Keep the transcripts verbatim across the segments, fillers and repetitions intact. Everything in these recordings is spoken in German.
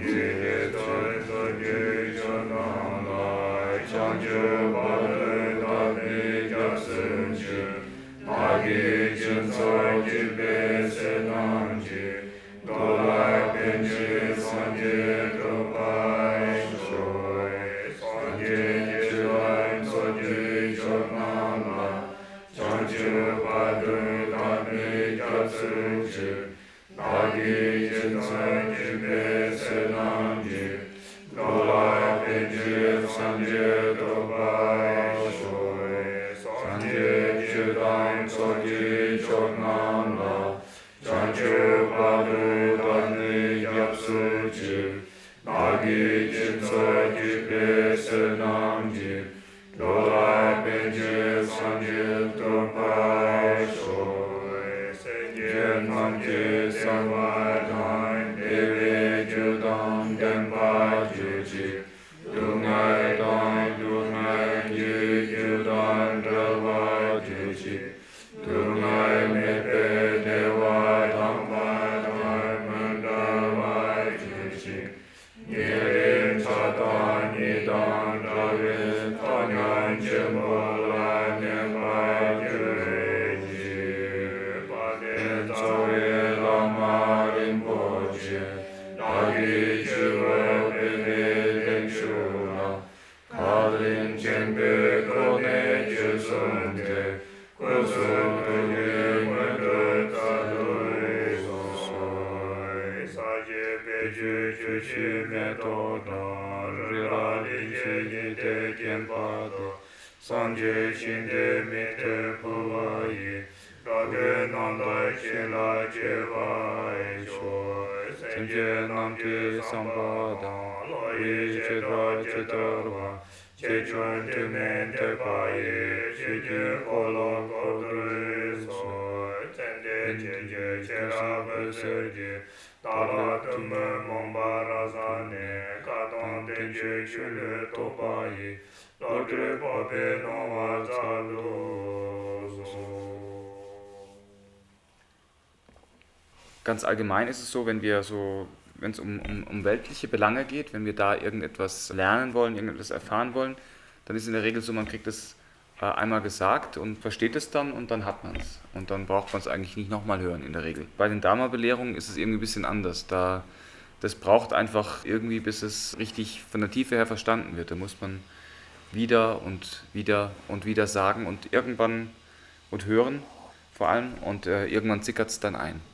Ganz allgemein ist es so, wenn wir so, wenn es um, um, um weltliche Belange geht, wenn wir da irgendetwas lernen wollen, irgendetwas erfahren wollen, dann ist es in der Regel so, man kriegt es äh, einmal gesagt und versteht es dann und dann hat man es. Und dann braucht man es eigentlich nicht nochmal hören in der Regel. Bei den Dharma-Belehrungen ist es irgendwie ein bisschen anders. Da, das braucht einfach irgendwie, bis es richtig von der Tiefe her verstanden wird. Da muss man wieder und wieder und wieder sagen und irgendwann und hören vor allem und äh, irgendwann sickert es dann ein.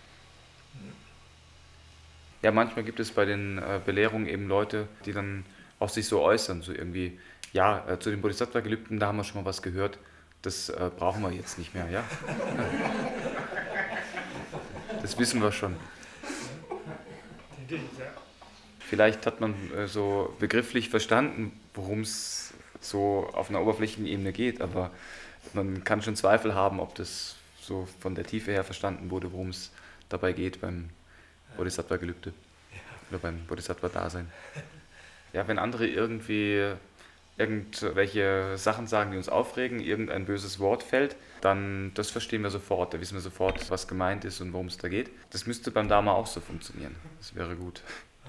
Ja, manchmal gibt es bei den äh, Belehrungen eben Leute, die dann auch sich so äußern, so irgendwie, ja, äh, zu den Bodhisattva-Gelübden, da haben wir schon mal was gehört, das äh, brauchen wir jetzt nicht mehr, ja? Das wissen wir schon. Vielleicht hat man äh, so begrifflich verstanden, worum es so auf einer oberflächlichen Ebene geht, aber man kann schon Zweifel haben, ob das so von der Tiefe her verstanden wurde, worum es dabei geht beim Bodhisattva-Gelübde oder beim Bodhisattva-Dasein. Ja, wenn andere irgendwie irgendwelche Sachen sagen, die uns aufregen, irgendein böses Wort fällt, dann das verstehen wir sofort, da wissen wir sofort, was gemeint ist und worum es da geht. Das müsste beim Dharma auch so funktionieren. Das wäre gut.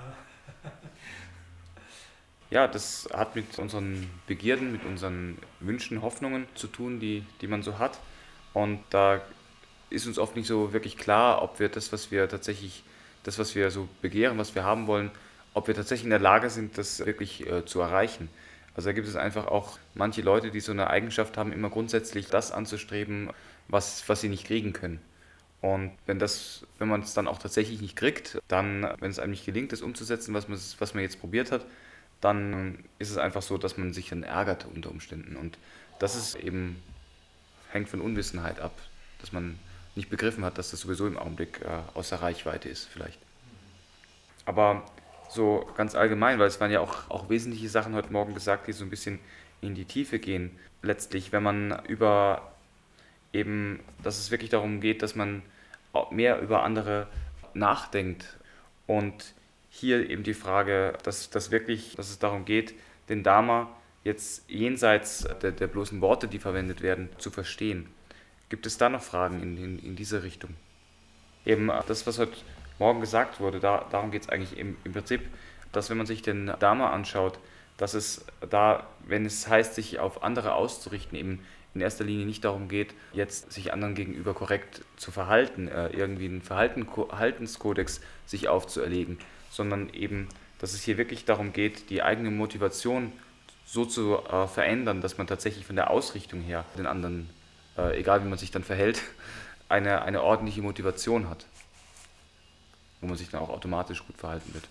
Ja, das hat mit unseren Begierden, mit unseren Wünschen, Hoffnungen zu tun, die, die man so hat. Und da ist uns oft nicht so wirklich klar, ob wir das, was wir tatsächlich, das, was wir so begehren, was wir haben wollen, ob wir tatsächlich in der Lage sind, das wirklich äh, zu erreichen. Also da gibt es einfach auch manche Leute, die so eine Eigenschaft haben, immer grundsätzlich das anzustreben, was, was sie nicht kriegen können. Und wenn das, wenn man es dann auch tatsächlich nicht kriegt, dann, wenn es einem nicht gelingt, das umzusetzen, was man, was man jetzt probiert hat, dann ist es einfach so, dass man sich dann ärgert unter Umständen. Und das ist eben, hängt von Unwissenheit ab, dass man nicht begriffen hat, dass das sowieso im Augenblick äh, außer Reichweite ist vielleicht. Aber so ganz allgemein, weil es waren ja auch, auch wesentliche Sachen heute Morgen gesagt, die so ein bisschen in die Tiefe gehen. Letztlich, wenn man über eben, dass es wirklich darum geht, dass man mehr über andere nachdenkt und hier eben die Frage, dass, dass wirklich, dass es darum geht, den Dharma jetzt jenseits der, der bloßen Worte, die verwendet werden, zu verstehen. Gibt es da noch Fragen in, in, in diese Richtung? Eben das, was heute Morgen gesagt wurde, da, darum geht es eigentlich im, im Prinzip, dass wenn man sich den Dharma anschaut, dass es da, wenn es heißt, sich auf andere auszurichten, eben in erster Linie nicht darum geht, jetzt sich anderen gegenüber korrekt zu verhalten, äh, irgendwie einen Verhalten, Verhaltenskodex sich aufzuerlegen, sondern eben, dass es hier wirklich darum geht, die eigene Motivation so zu äh, verändern, dass man tatsächlich von der Ausrichtung her den anderen, äh, egal wie man sich dann verhält, eine, eine ordentliche Motivation hat, wo man sich dann auch automatisch gut verhalten wird.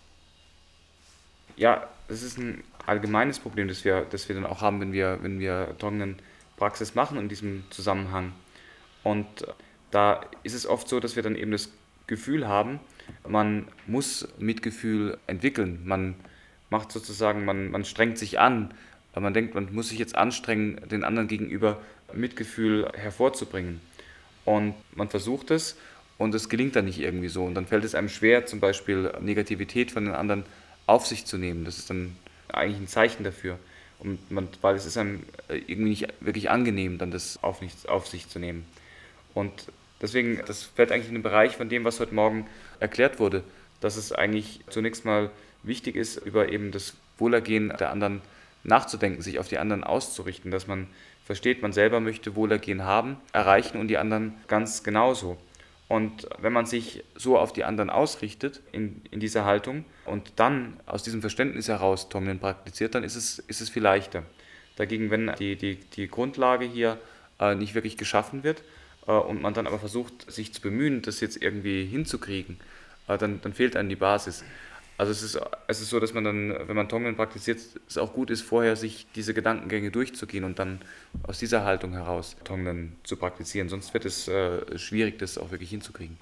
Ja, das ist ein allgemeines Problem, das wir, das wir dann auch haben, wenn wir, wenn wir Tonglen-Praxis machen in diesem Zusammenhang. Und da ist es oft so, dass wir dann eben das Gefühl haben, man muss Mitgefühl entwickeln. Man macht sozusagen, man, man strengt sich an, weil man denkt, man muss sich jetzt anstrengen, den anderen gegenüber Mitgefühl hervorzubringen. Und man versucht es und es gelingt dann nicht irgendwie so. Und dann fällt es einem schwer, zum Beispiel Negativität von den anderen auf sich zu nehmen. Das ist dann eigentlich ein Zeichen dafür. Und man, weil es ist einem irgendwie nicht wirklich angenehm, dann das auf, nicht, auf sich zu nehmen. Und deswegen, das fällt eigentlich in den Bereich von dem, was heute Morgen erklärt wurde, dass es eigentlich zunächst mal wichtig ist, über eben das Wohlergehen der anderen nachzudenken, sich auf die anderen auszurichten, dass man versteht, man selber möchte Wohlergehen haben, erreichen und die anderen ganz genauso. Und wenn man sich so auf die anderen ausrichtet, in, in dieser Haltung, und dann aus diesem Verständnis heraus Tonglen praktiziert, dann ist es, ist es viel leichter. Dagegen, wenn die, die, die Grundlage hier äh, nicht wirklich geschaffen wird äh, und man dann aber versucht, sich zu bemühen, das jetzt irgendwie hinzukriegen, äh, dann, dann fehlt einem die Basis. Also es ist, es ist so, dass man dann, wenn man Tonglen praktiziert, es auch gut ist, vorher sich diese Gedankengänge durchzugehen und dann aus dieser Haltung heraus Tonglen zu praktizieren. Sonst wird es äh, schwierig, das auch wirklich hinzukriegen.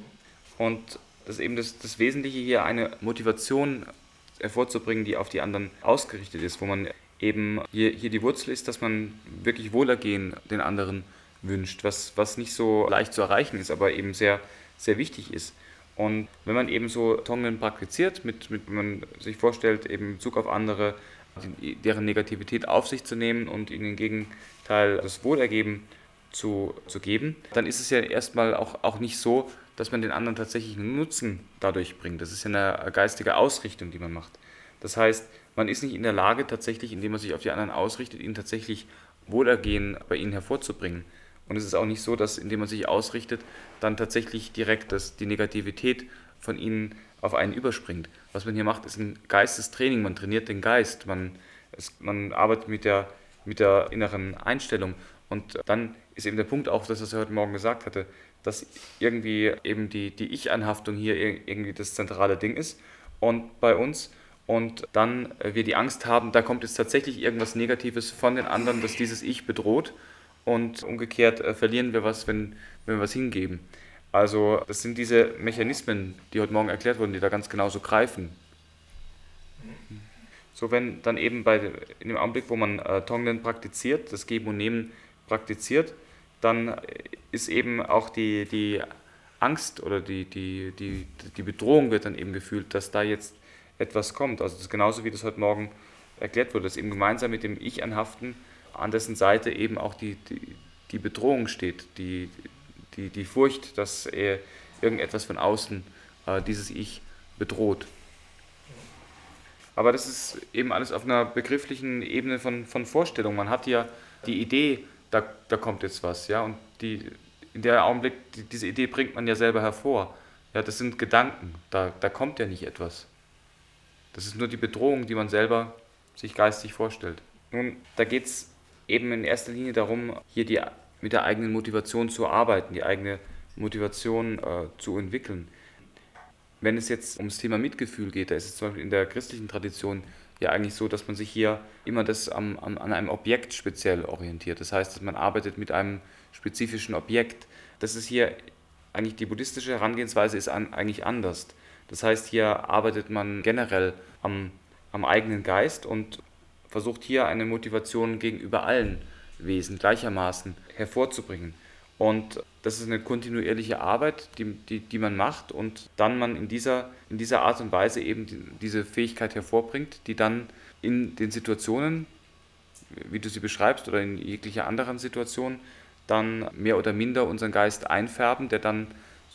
Und das ist eben das, das Wesentliche hier, eine Motivation hervorzubringen, die auf die anderen ausgerichtet ist, wo man eben hier, hier die Wurzel ist, dass man wirklich Wohlergehen den anderen wünscht, was, was nicht so leicht zu erreichen ist, aber eben sehr, sehr wichtig ist. Und wenn man eben so Tonglen praktiziert, mit, mit, wenn man sich vorstellt, eben in Bezug auf andere, die, deren Negativität auf sich zu nehmen und ihnen im Gegenteil das Wohlergeben zu, zu geben, dann ist es ja erstmal auch, auch nicht so, dass man den anderen tatsächlich einen Nutzen dadurch bringt. Das ist ja eine geistige Ausrichtung, die man macht. Das heißt, man ist nicht in der Lage, tatsächlich, indem man sich auf die anderen ausrichtet, ihnen tatsächlich Wohlergehen bei ihnen hervorzubringen. Und es ist auch nicht so, dass, indem man sich ausrichtet, dann tatsächlich direkt das, die Negativität von ihnen auf einen überspringt. Was man hier macht, ist ein Geistestraining. Man trainiert den Geist, man, es, man arbeitet mit der, mit der inneren Einstellung. Und dann ist eben der Punkt auch, das, was er heute Morgen gesagt hatte, dass irgendwie eben die, die Ich-Anhaftung hier irgendwie das zentrale Ding ist und bei uns. Und dann wir die Angst haben, da kommt jetzt tatsächlich irgendwas Negatives von den anderen, dass dieses Ich bedroht. Und umgekehrt äh, verlieren wir was, wenn, wenn wir was hingeben. Also das sind diese Mechanismen, die heute Morgen erklärt wurden, die da ganz genauso greifen. So, wenn dann eben bei, in dem Augenblick, wo man äh, Tonglen praktiziert, das Geben und Nehmen praktiziert, dann ist eben auch die, die Angst oder die, die, die, die Bedrohung wird dann eben gefühlt, dass da jetzt etwas kommt. Also das ist genauso, wie das heute Morgen erklärt wurde, dass eben gemeinsam mit dem Ich anhaften, an dessen Seite eben auch die, die, die Bedrohung steht, die, die, die Furcht, dass er irgendetwas von außen äh, dieses Ich bedroht. Aber das ist eben alles auf einer begrifflichen Ebene von, von Vorstellung. Man hat ja die Idee, da, da kommt jetzt was, ja, und die, in der Augenblick, die, diese Idee bringt man ja selber hervor. Ja, das sind Gedanken, da, da kommt ja nicht etwas. Das ist nur die Bedrohung, die man selber sich geistig vorstellt. Nun, da geht es eben in erster Linie darum, hier die, mit der eigenen Motivation zu arbeiten, die eigene Motivation äh, zu entwickeln. Wenn es jetzt ums Thema Mitgefühl geht, da ist es zum Beispiel in der christlichen Tradition ja eigentlich so, dass man sich hier immer das am, am, an einem Objekt speziell orientiert. Das heißt, dass man arbeitet mit einem spezifischen Objekt. Das ist hier eigentlich die buddhistische Herangehensweise ist an, eigentlich anders. Das heißt, hier arbeitet man generell am, am eigenen Geist und versucht hier eine Motivation gegenüber allen Wesen gleichermaßen hervorzubringen. Und das ist eine kontinuierliche Arbeit, die, die, die man macht und dann man in dieser, in dieser Art und Weise eben die, diese Fähigkeit hervorbringt, die dann in den Situationen, wie du sie beschreibst, oder in jeglicher anderen Situation, dann mehr oder minder unseren Geist einfärben, der dann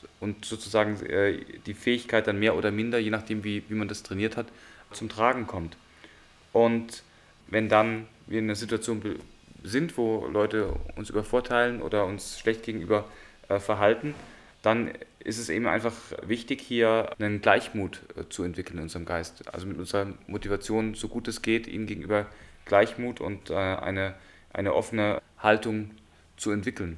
und sozusagen äh, die Fähigkeit dann mehr oder minder, je nachdem wie, wie man das trainiert hat, zum Tragen kommt. Und wenn dann wir in einer Situation be- sind, wo Leute uns übervorteilen oder uns schlecht gegenüber äh, verhalten, dann ist es eben einfach wichtig, hier einen Gleichmut äh, zu entwickeln in unserem Geist. Also mit unserer Motivation, so gut es geht, ihnen gegenüber Gleichmut und äh, eine, eine offene Haltung zu entwickeln.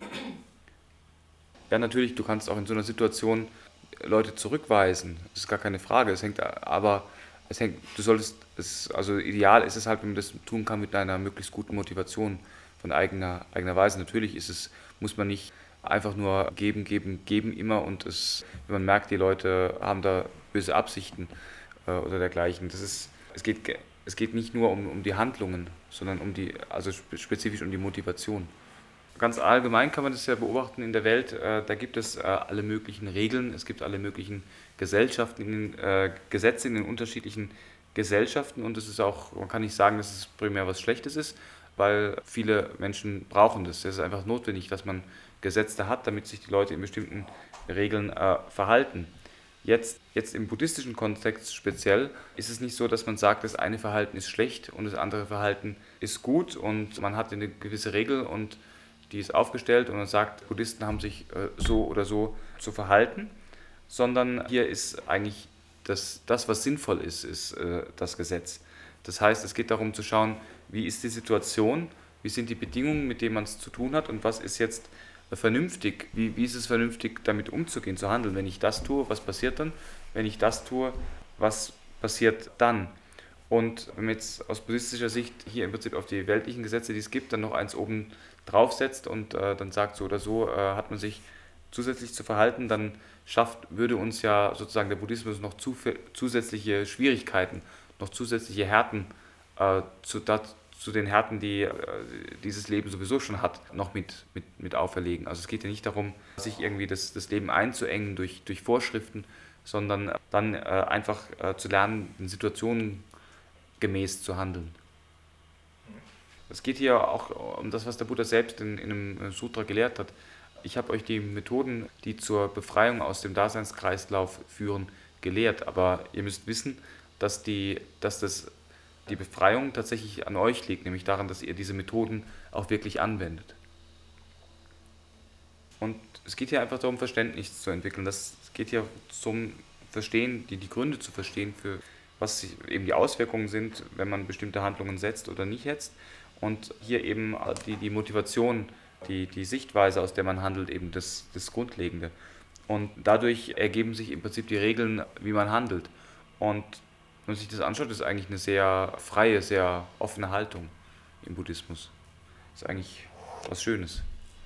Ja, natürlich, du kannst auch in so einer Situation Leute zurückweisen. Das ist gar keine Frage. Es hängt aber, es hängt, du solltest, es, also ideal ist es halt, wenn man das tun kann mit einer möglichst guten Motivation von eigener, eigener Weise. Natürlich ist es, muss man nicht einfach nur geben, geben, geben immer und es, wenn man merkt, die Leute haben da böse Absichten äh, oder dergleichen. Das ist, es geht, ge- es geht nicht nur um, um die Handlungen, sondern um die, also spe- spezifisch um die Motivation. Ganz allgemein kann man das ja beobachten in der Welt. Äh, da gibt es äh, alle möglichen Regeln, es gibt alle möglichen Gesellschaften, in den, äh, Gesetze in den unterschiedlichen Gesellschaften und es ist auch, man kann nicht sagen, dass es primär was Schlechtes ist, weil viele Menschen brauchen das. Es ist einfach notwendig, dass man Gesetze hat, damit sich die Leute in bestimmten Regeln äh, verhalten. Jetzt, jetzt im buddhistischen Kontext speziell ist es nicht so, dass man sagt, das eine Verhalten ist schlecht und das andere Verhalten ist gut und man hat eine gewisse Regel und die ist aufgestellt und man sagt, Buddhisten haben sich äh, so oder so zu verhalten, sondern hier ist eigentlich das, das was sinnvoll ist, ist äh, das Gesetz. Das heißt, es geht darum zu schauen, wie ist die Situation, wie sind die Bedingungen, mit denen man es zu tun hat und was ist jetzt äh, vernünftig, wie, wie ist es vernünftig, damit umzugehen, zu handeln. Wenn ich das tue, was passiert dann? Wenn ich das tue, was passiert dann? Und wenn man jetzt aus buddhistischer Sicht hier im Prinzip auf die weltlichen Gesetze, die es gibt, dann noch eins oben draufsetzt und äh, dann sagt, so oder so äh, hat man sich zusätzlich zu verhalten, dann schafft, würde uns ja sozusagen der Buddhismus noch zu, zusätzliche Schwierigkeiten, noch zusätzliche Härten äh, zu, dat, zu den Härten, die äh, dieses Leben sowieso schon hat, noch mit, mit, mit auferlegen. Also es geht ja nicht darum, sich irgendwie das, das Leben einzuengen durch, durch Vorschriften, sondern dann äh, einfach äh, zu lernen, in Situationen gemäß zu handeln. Es geht hier auch um das, was der Buddha selbst in, in einem Sutra gelehrt hat. Ich habe euch die Methoden, die zur Befreiung aus dem Daseinskreislauf führen, gelehrt. Aber ihr müsst wissen, dass, die, dass das, die Befreiung tatsächlich an euch liegt, nämlich daran, dass ihr diese Methoden auch wirklich anwendet. Und es geht hier einfach darum, Verständnis zu entwickeln. Das geht hier zum Verstehen, die, die Gründe zu verstehen, für was eben die Auswirkungen sind, wenn man bestimmte Handlungen setzt oder nicht setzt. Und hier eben die, die Motivation, die, die Sichtweise, aus der man handelt, eben das, das Grundlegende. Und dadurch ergeben sich im Prinzip die Regeln, wie man handelt. Und wenn man sich das anschaut, ist eigentlich eine sehr freie, sehr offene Haltung im Buddhismus. Ist eigentlich was Schönes,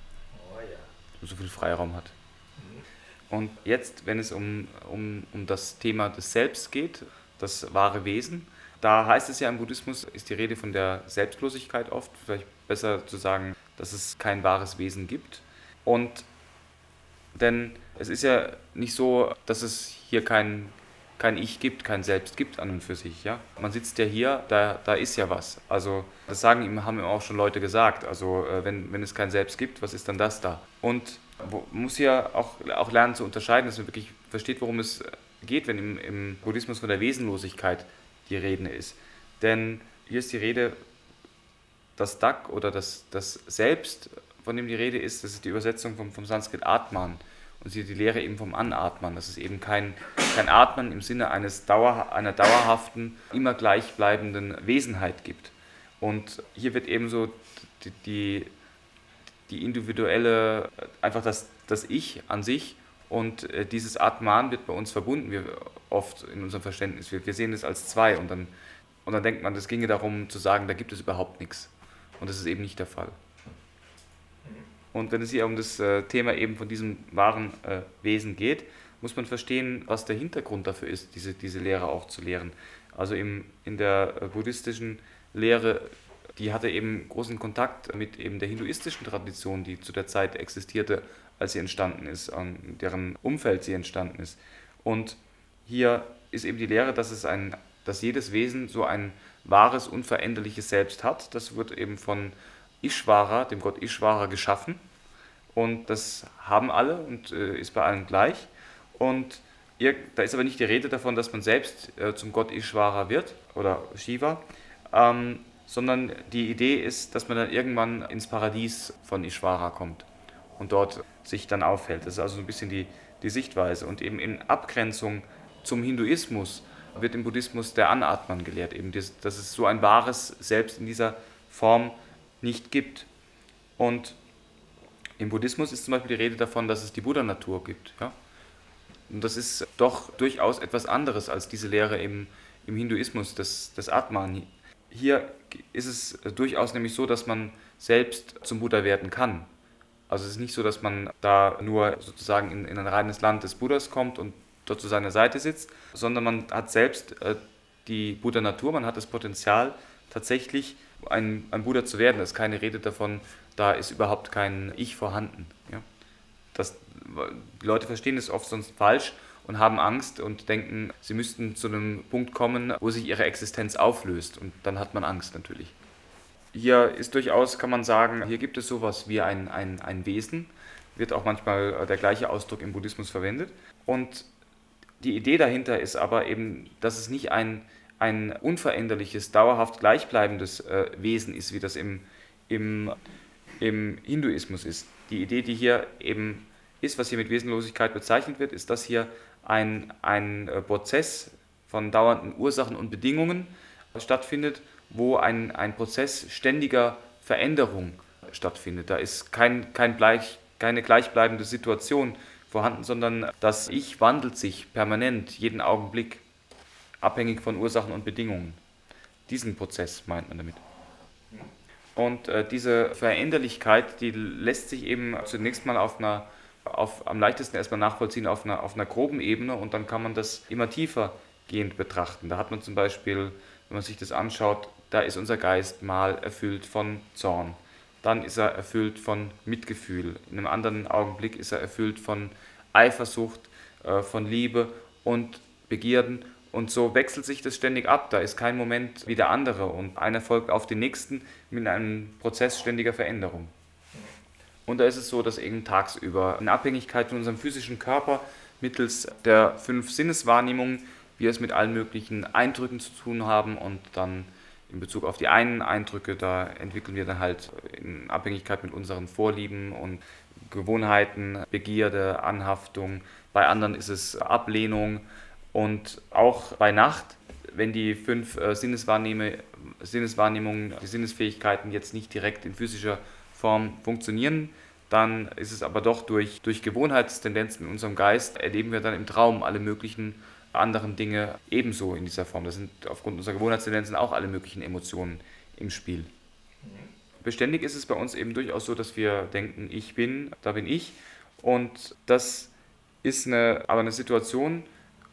dass man so viel Freiraum hat. Und jetzt, wenn es um, um, um das Thema des Selbst geht, das wahre Wesen, da heißt es ja im Buddhismus, ist die Rede von der Selbstlosigkeit oft, vielleicht besser zu sagen, dass es kein wahres Wesen gibt. Und denn es ist ja nicht so, dass es hier kein, kein Ich gibt, kein Selbst gibt an und für sich. Ja? Man sitzt ja hier, da, da ist ja was. Also das sagen ihm, haben ihm auch schon Leute gesagt. Also äh, wenn, wenn es kein Selbst gibt, was ist dann das da? Und wo, man muss ja auch, auch lernen zu unterscheiden, dass man wirklich versteht, worum es geht, wenn im, im Buddhismus von der Wesenlosigkeit die Rede ist. Denn hier ist die Rede, das Dak oder das, das Selbst, von dem die Rede ist, das ist die Übersetzung vom, vom Sanskrit Atman. Und sie die Lehre eben vom Anatmen, dass es eben kein, kein Atmen im Sinne eines Dauer, einer dauerhaften, immer gleichbleibenden Wesenheit gibt. Und hier wird ebenso die, die, die individuelle, einfach das, das Ich an sich und äh, dieses Atman wird bei uns verbunden, wir oft in unserem Verständnis. Wir, wir sehen es als zwei und dann, und dann denkt man, es ginge darum zu sagen, da gibt es überhaupt nichts. Und das ist eben nicht der Fall. Und wenn es hier um das äh, Thema eben von diesem wahren äh, Wesen geht, muss man verstehen, was der Hintergrund dafür ist, diese, diese Lehre auch zu lehren. Also im, in der äh, buddhistischen Lehre, die hatte eben großen Kontakt mit eben der hinduistischen Tradition, die zu der Zeit existierte, als sie entstanden ist, an deren Umfeld sie entstanden ist. Und hier ist eben die Lehre, dass es ein, dass jedes Wesen so ein wahres, unveränderliches Selbst hat. Das wird eben von Ishvara, dem Gott Ishvara, geschaffen. und das haben alle und äh, ist bei allen gleich. Und ihr, da ist aber nicht die Rede davon, dass man selbst äh, zum Gott Ishvara wird oder Shiva, ähm, sondern die Idee ist, dass man dann irgendwann ins Paradies von Ishvara kommt und dort sich dann aufhält. Das ist also so ein bisschen die, die Sichtweise. Und eben in Abgrenzung zum Hinduismus wird im Buddhismus der Anatman gelehrt, eben das, dass es so ein wahres Selbst in dieser Form nicht gibt. Und im Buddhismus ist zum Beispiel die Rede davon, dass es die Buddha-Natur gibt. Ja? Und das ist doch durchaus etwas anderes als diese Lehre im, im Hinduismus, des, des Atman. Hier ist es durchaus nämlich so, dass man selbst zum Buddha werden kann. Also es ist nicht so, dass man da nur sozusagen in, in ein reines Land des Buddhas kommt und dort zu seiner Seite sitzt, sondern man hat selbst äh, die Buddha-Natur, man hat das Potenzial, tatsächlich ein, ein Buddha zu werden. Es ist keine Rede davon, da ist überhaupt kein Ich vorhanden. Ja? Das, die Leute verstehen es oft sonst falsch und haben Angst und denken, sie müssten zu einem Punkt kommen, wo sich ihre Existenz auflöst. Und dann hat man Angst natürlich. Hier ist durchaus, kann man sagen, hier gibt es sowas wie ein, ein, ein Wesen, wird auch manchmal der gleiche Ausdruck im Buddhismus verwendet. Und die Idee dahinter ist aber eben, dass es nicht ein, ein unveränderliches, dauerhaft gleichbleibendes äh, Wesen ist, wie das im, im, im Hinduismus ist. Die Idee, die hier eben ist, was hier mit Wesenlosigkeit bezeichnet wird, ist, dass hier ein, ein Prozess von dauernden Ursachen und Bedingungen stattfindet, wo ein, ein Prozess ständiger Veränderung stattfindet. Da ist kein, kein gleich, keine gleichbleibende Situation vorhanden, sondern das Ich wandelt sich permanent, jeden Augenblick, abhängig von Ursachen und Bedingungen. Diesen Prozess meint man damit. Und äh, diese Veränderlichkeit, die lässt sich eben zunächst mal auf einer, auf, am leichtesten erstmal nachvollziehen auf einer, auf einer groben Ebene und dann kann man das immer tiefer gehend betrachten. Da hat man zum Beispiel, wenn man sich das anschaut, da ist unser Geist mal erfüllt von Zorn. Dann ist er erfüllt von Mitgefühl. In einem anderen Augenblick ist er erfüllt von Eifersucht, äh, von Liebe und Begierden. Und so wechselt sich das ständig ab. Da ist kein Moment wie der andere. Und einer folgt auf den nächsten mit einem Prozess ständiger Veränderung. Und da ist es so, dass eben tagsüber in Abhängigkeit von unserem physischen Körper mittels der fünf Sinneswahrnehmungen wir es mit allen möglichen Eindrücken zu tun haben und dann in Bezug auf die einen Eindrücke, da entwickeln wir dann halt in Abhängigkeit mit unseren Vorlieben und Gewohnheiten, Begierde, Anhaftung. Bei anderen ist es Ablehnung und auch bei Nacht, wenn die fünf äh, Sinneswahrnehme, Sinneswahrnehmungen, die Sinnesfähigkeiten jetzt nicht direkt in physischer Form funktionieren, dann ist es aber doch durch, durch Gewohnheitstendenzen in unserem Geist, erleben wir dann im Traum alle möglichen anderen Dinge ebenso in dieser Form. Das sind aufgrund unserer Gewohnheitstendenzen auch alle möglichen Emotionen im Spiel. Beständig ist es bei uns eben durchaus so, dass wir denken, ich bin, da bin ich. Und das ist eine, aber eine Situation,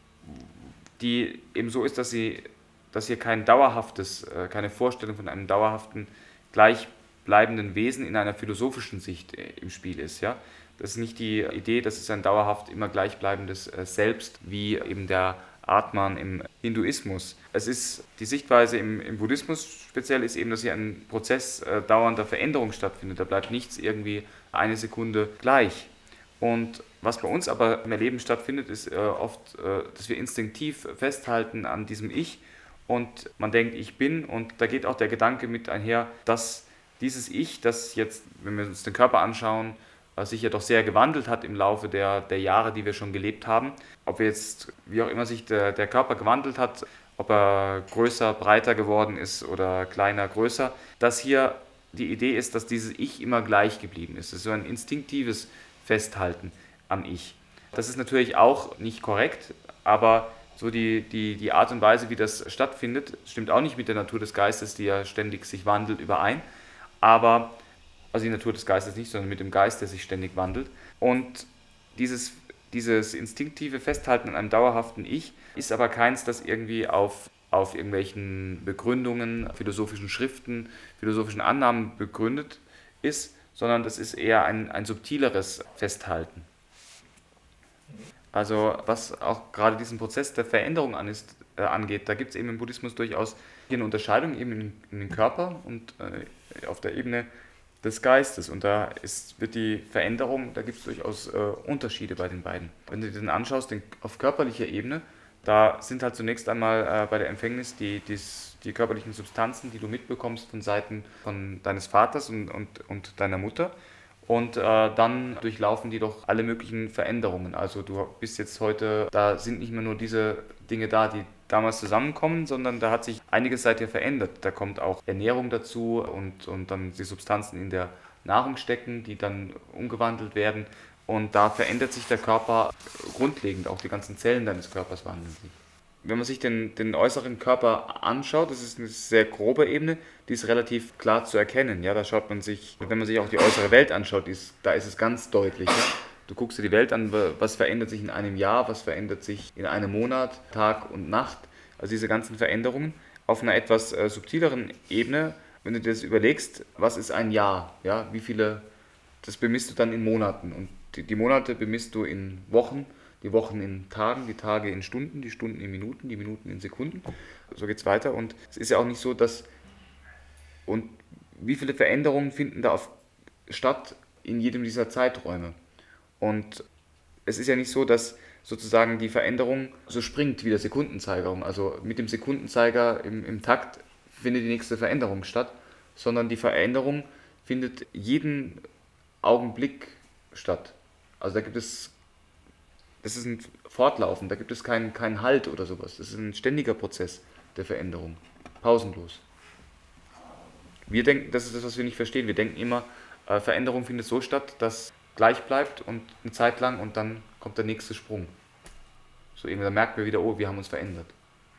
die eben so ist, dass, sie, dass hier kein dauerhaftes, keine Vorstellung von einem dauerhaften, gleichbleibenden Wesen in einer philosophischen Sicht im Spiel ist. Ja? Das ist nicht die Idee, dass es ein dauerhaft immer gleichbleibendes Selbst, wie eben der Atman im Hinduismus. Es ist die Sichtweise im, im Buddhismus speziell ist eben, dass hier ein Prozess äh, dauernder Veränderung stattfindet. Da bleibt nichts irgendwie eine Sekunde gleich. Und was bei uns aber im Leben stattfindet, ist äh, oft, äh, dass wir instinktiv festhalten an diesem Ich und man denkt, ich bin, und da geht auch der Gedanke mit einher, dass dieses Ich, das jetzt, wenn wir uns den Körper anschauen, sich ja doch sehr gewandelt hat im Laufe der, der Jahre, die wir schon gelebt haben. Ob jetzt, wie auch immer sich der, der Körper gewandelt hat, ob er größer, breiter geworden ist oder kleiner, größer, dass hier die Idee ist, dass dieses Ich immer gleich geblieben ist. Es ist so ein instinktives Festhalten am Ich. Das ist natürlich auch nicht korrekt, aber so die, die, die Art und Weise, wie das stattfindet, stimmt auch nicht mit der Natur des Geistes, die ja ständig sich wandelt, überein. Aber also die Natur des Geistes nicht, sondern mit dem Geist, der sich ständig wandelt. Und dieses, dieses instinktive Festhalten an einem dauerhaften Ich ist aber keins, das irgendwie auf, auf irgendwelchen Begründungen, philosophischen Schriften, philosophischen Annahmen begründet ist, sondern das ist eher ein, ein subtileres Festhalten. Also was auch gerade diesen Prozess der Veränderung an ist, äh, angeht, da gibt es eben im Buddhismus durchaus hier eine Unterscheidung eben in, in den Körper und äh, auf der Ebene des Geistes. Und da ist, wird die Veränderung, da gibt es durchaus äh, Unterschiede bei den beiden. Wenn du dir den anschaust, den, auf körperlicher Ebene, da sind halt zunächst einmal äh, bei der Empfängnis die, dies, die körperlichen Substanzen, die du mitbekommst von Seiten von deines Vaters und, und, und deiner Mutter. Und äh, dann durchlaufen die doch alle möglichen Veränderungen. Also du bist jetzt heute, da sind nicht mehr nur diese Dinge da, die damals zusammenkommen, sondern da hat sich einiges seither verändert. Da kommt auch Ernährung dazu und, und dann die Substanzen in der Nahrung stecken, die dann umgewandelt werden. Und da verändert sich der Körper grundlegend, auch die ganzen Zellen deines Körpers wandeln sich. Wenn man sich den, den äußeren Körper anschaut, das ist eine sehr grobe Ebene, die ist relativ klar zu erkennen. Ja, da schaut man sich, wenn man sich auch die äußere Welt anschaut, ist, da ist es ganz deutlich. Ja? Du guckst dir die Welt an, was verändert sich in einem Jahr, was verändert sich in einem Monat, Tag und Nacht. Also diese ganzen Veränderungen auf einer etwas äh, subtileren Ebene, wenn du dir das überlegst, was ist ein Jahr? Ja? Wie viele, das bemisst du dann in Monaten und die, die Monate bemisst du in Wochen. Die Wochen in Tagen, die Tage in Stunden, die Stunden in Minuten, die Minuten in Sekunden. So geht es weiter. Und es ist ja auch nicht so, dass. Und wie viele Veränderungen finden da auf, statt in jedem dieser Zeiträume? Und es ist ja nicht so, dass sozusagen die Veränderung so springt wie der Sekundenzeiger. Also mit dem Sekundenzeiger im, im Takt findet die nächste Veränderung statt, sondern die Veränderung findet jeden Augenblick statt. Also da gibt es. Das ist ein Fortlaufen, da gibt es keinen keinen Halt oder sowas. Das ist ein ständiger Prozess der Veränderung, pausenlos. Wir denken, das ist das, was wir nicht verstehen. Wir denken immer, äh, Veränderung findet so statt, dass gleich bleibt und eine Zeit lang und dann kommt der nächste Sprung. So eben, da merken wir wieder, oh, wir haben uns verändert.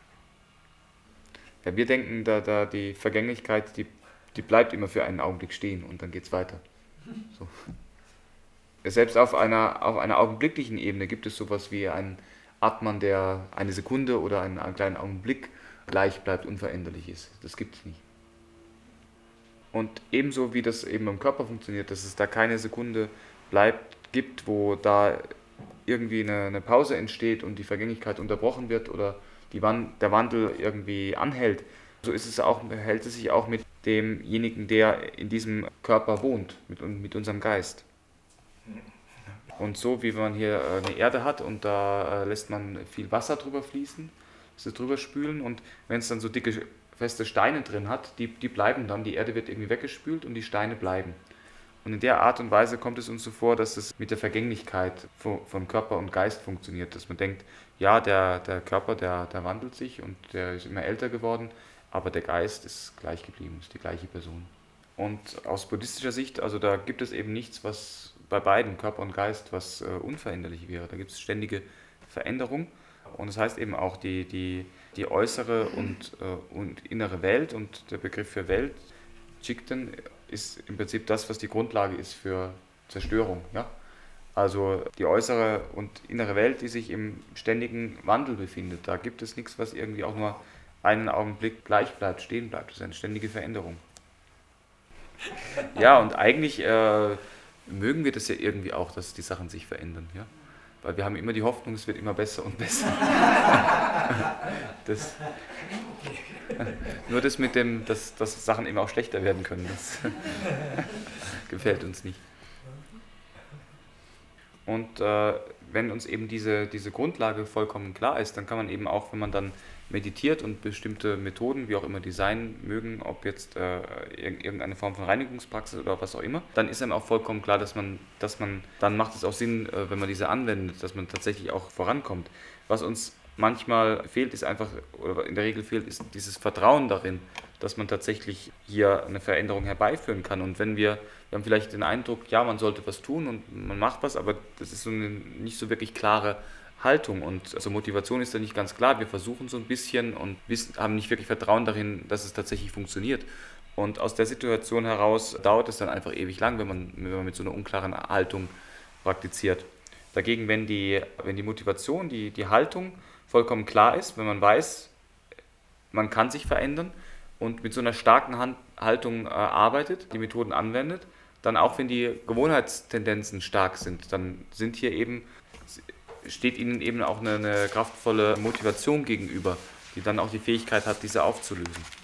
Ja, wir denken, da, da die Vergänglichkeit, die, die bleibt immer für einen Augenblick stehen und dann geht es weiter. So. Selbst auf einer, auf einer augenblicklichen Ebene gibt es sowas wie einen Atman, der eine Sekunde oder einen, einen kleinen Augenblick gleich bleibt, unveränderlich ist. Das gibt es nicht. Und ebenso wie das eben im Körper funktioniert, dass es da keine Sekunde bleibt, gibt, wo da irgendwie eine, eine Pause entsteht und die Vergänglichkeit unterbrochen wird oder die Wand, der Wandel irgendwie anhält, so ist es auch, hält es sich auch mit demjenigen, der in diesem Körper wohnt, mit, mit unserem Geist. Und so wie man hier eine Erde hat und da lässt man viel Wasser drüber fließen, das drüber spülen und wenn es dann so dicke, feste Steine drin hat, die, die bleiben dann, die Erde wird irgendwie weggespült und die Steine bleiben. Und in der Art und Weise kommt es uns so vor, dass es mit der Vergänglichkeit von, von Körper und Geist funktioniert, dass man denkt, ja, der, der Körper, der, der wandelt sich und der ist immer älter geworden, aber der Geist ist gleich geblieben, ist die gleiche Person. Und aus buddhistischer Sicht, also da gibt es eben nichts, was bei beiden, Körper und Geist, was äh, unveränderlich wäre. Da gibt es ständige Veränderung und das heißt eben auch die, die, die äußere und, äh, und innere Welt und der Begriff für Welt, Jigten, ist im Prinzip das, was die Grundlage ist für Zerstörung. Ja? Also die äußere und innere Welt, die sich im ständigen Wandel befindet, da gibt es nichts, was irgendwie auch nur einen Augenblick gleich bleibt, stehen bleibt. Das ist eine ständige Veränderung. Ja, und eigentlich äh, mögen wir das ja irgendwie auch, dass die Sachen sich verändern. Ja? Weil wir haben immer die Hoffnung, es wird immer besser und besser. das, nur das mit dem, dass, dass Sachen immer auch schlechter werden können, das gefällt uns nicht. Und äh, wenn uns eben diese, diese Grundlage vollkommen klar ist, dann kann man eben auch, wenn man dann meditiert und bestimmte Methoden, wie auch immer die sein mögen, ob jetzt äh, irgendeine Form von Reinigungspraxis oder was auch immer, dann ist einem auch vollkommen klar, dass man, dass man, dann macht es auch Sinn, äh, wenn man diese anwendet, dass man tatsächlich auch vorankommt. Was uns manchmal fehlt, ist einfach, oder in der Regel fehlt, ist dieses Vertrauen darin, dass man tatsächlich hier eine Veränderung herbeiführen kann. Und wenn wir, wir haben vielleicht den Eindruck, ja, man sollte was tun und man macht was, aber das ist so eine nicht so wirklich klare Haltung und also Motivation ist da nicht ganz klar. Wir versuchen so ein bisschen und wissen, haben nicht wirklich Vertrauen darin, dass es tatsächlich funktioniert. Und aus der Situation heraus dauert es dann einfach ewig lang, wenn man, wenn man mit so einer unklaren Haltung praktiziert. Dagegen, wenn die, wenn die Motivation, die, die Haltung vollkommen klar ist, wenn man weiß, man kann sich verändern und mit so einer starken Hand, Haltung äh, arbeitet, die Methoden anwendet, dann auch wenn die Gewohnheitstendenzen stark sind, dann sind hier eben steht ihnen eben auch eine, eine kraftvolle Motivation gegenüber, die dann auch die Fähigkeit hat, diese aufzulösen.